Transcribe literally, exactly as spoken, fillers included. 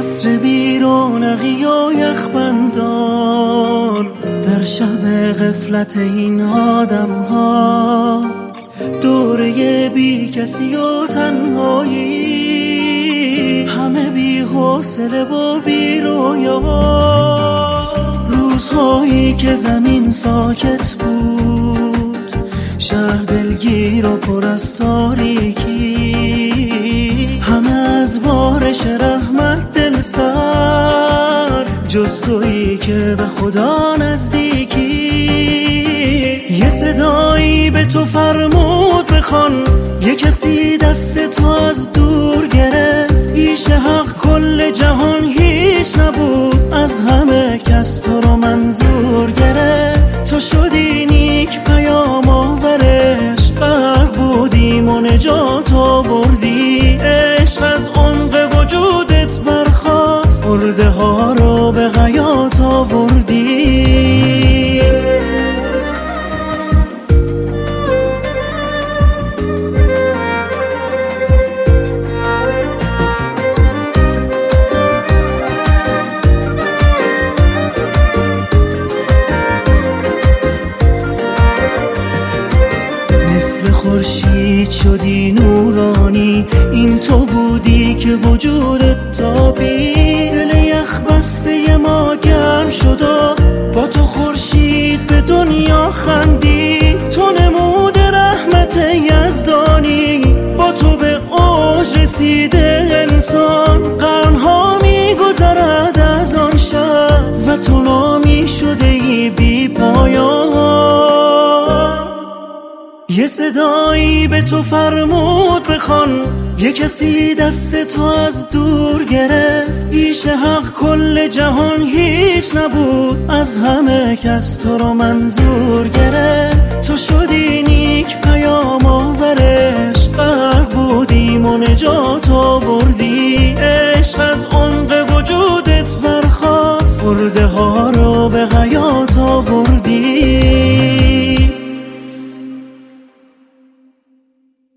عصر بی رونقی و یخبندان، در شب غفلت این آدم ها، دوره بی کسی و تنهایی، همه بی حوصله و بی رویا. روزهایی که زمین ساکت بود، شهر دلگیر و پر از تاریکی، همه از بارش رحمت دل سر، جز تویی که به خدا نزدیکی. یه صدایی به تو فرمود بخوان، یه کسی دست تو از دور گرفت، پیش حق کل جهان هیچ نبود، از همه کس تو رو منظور گرفت. تو شدی نیک پیام آورش، غرق بودیم و نجات آوردی، عشق از عمق وجودت برخاست، مرده ها رو به حیات آوردی. مثل خورشید شدی نورانی، این تو بودی که وجودت تابید، دل یخ بسته ما گرم شد و با تو خورشید به دنیا خندید. تو نمود رحمت یزدانی، با تو به اوج رسیده انسان، قرنها می گذرد از آن شب و تو نامی شده ای بی پایان. یه صدایی به تو فرمود بخوان، یه کسی دست تو از دور گرفت، پیش حق کل جهان هیچ نبود، از همه کس تو رو منظور گرفت. تو شدی نیک پیام آورش، غرق بودیم و نجات آوردی، عشق از عمق وجودت برخاست، مرده ها رو به حیات آوردی.